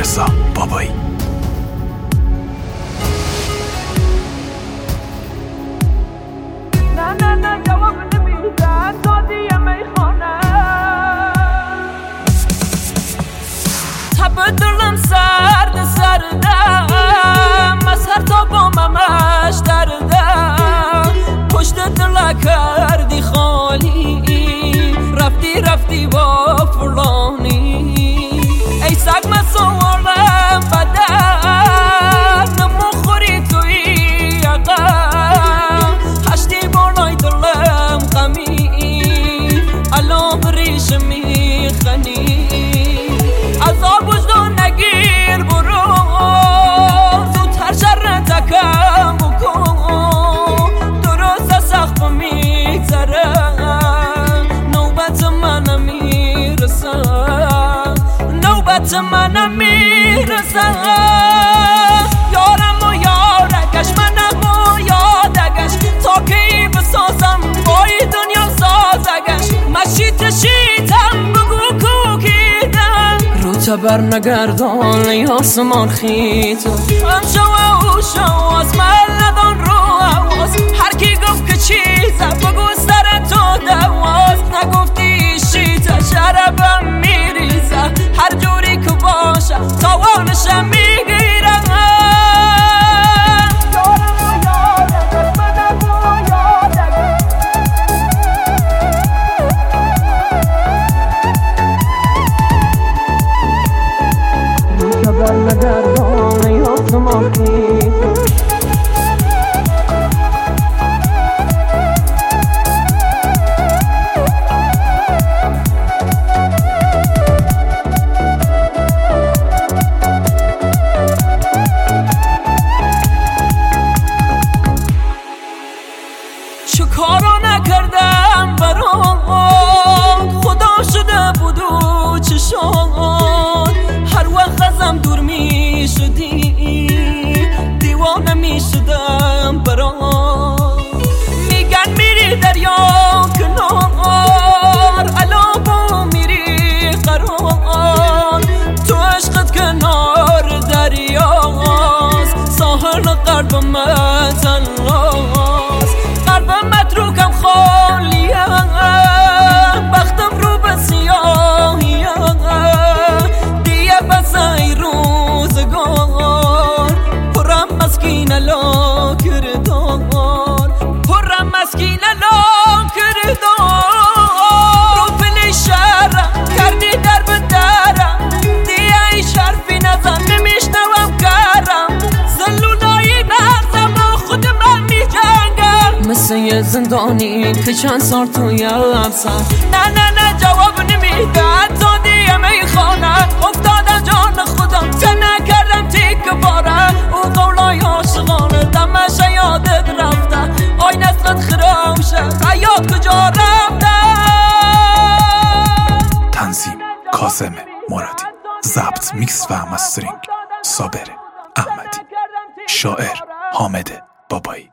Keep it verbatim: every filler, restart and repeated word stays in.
رضا بابایی. نه نه نه جواب نمیدن دادی میخوانه تب دلم سرد سردم از هر تا باممش دردم پشت دل کردی خالی رفتی رفتی با فلانی ای سگ من سوالم بدن نموخوری توی عقم هشتی بالای دلم غمی الان بریش میخنی عذاب وجدان نگیر برو زودتر شر تکم بکن درست سخت میگذره نوبت منم میرسه نوبت منم میرسه یارم و یارگش منم و یادگش تا کی بسازم بای دنیا سازگش مشیت شیتم بگو کوکیدم رو تبر نگردان ای آسمان خیتو هم شو و شو از من ندان رو حواس هر کی گفت که چیزه بگو سر تو دواز نگفتی شیطه شربم میریزه هر جوری که باشه تاوانشم میگیرم نگردان ای آسمان خیتو چه کارا نکردم برام خدا شده بود و چشان هر وقت ازم دور می شدی دیوانه می شدم برام میگن میری دریا کنار الان با میری قرار تو عشقت کنار دریاست ساحل قلب من تنهاست قلب متروکم خالیه بختم رو به سیاهیه دیگه بس ای روزگار پرم مسکین لا کردار پرم مسکین لا کردار رو پلی شرم کردی در به درم دیگه ای شرفی نزن نمیشنوم کرم زلولایی نرزم با خود من میجنگم مثل یه زندانی که چند سال توی افسر نه نه نه جواب نمیدن تا دیگه میخوانن افتادم جان خودم چه نکردم تیک باره او قولای عاشقانه دمش یادت رفته آی نسلت خرامشه حیات کجا رفته. تنظیم کاظم مرادی، ضبط میکس و مسترینگ صابر احمدی، شاعر حامد بابایی.